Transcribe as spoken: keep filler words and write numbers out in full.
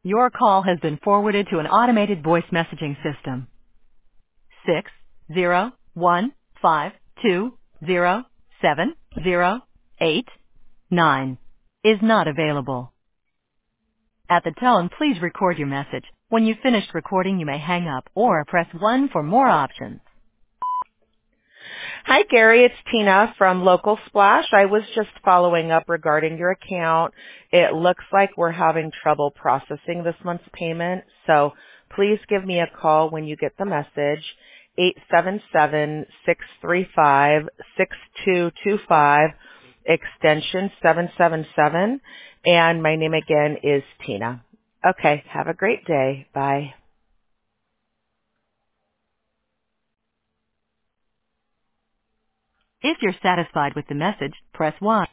Your call has been forwarded to an automated voice messaging system. Six zero one five two zero seven zero eight nine is not available. At the tone, please record your message. When you've finished recording, you may hang up or press one for more options. Hi, Gary. It's Tina from Local Splash. I was just following up regarding your account. It looks like we're having trouble processing this month's payment, so please give me a call when you get the message, eight seven seven, six three five, six two two five, extension seven seven seven, and my name again is Tina. Okay, have a great day. Bye. If you're satisfied with the message, press one.